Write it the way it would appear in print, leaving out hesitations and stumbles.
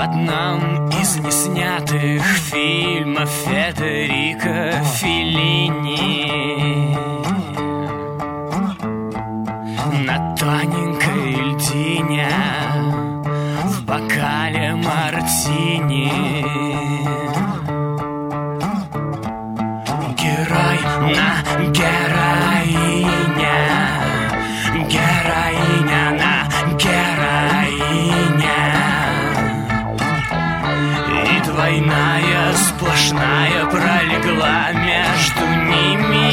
одном из неснятых фильмов Федерико Феллини на тоненькой льдине в бокале мартини герой на героиня, героиня на героиня, и двойная сплошная пролегла между ними.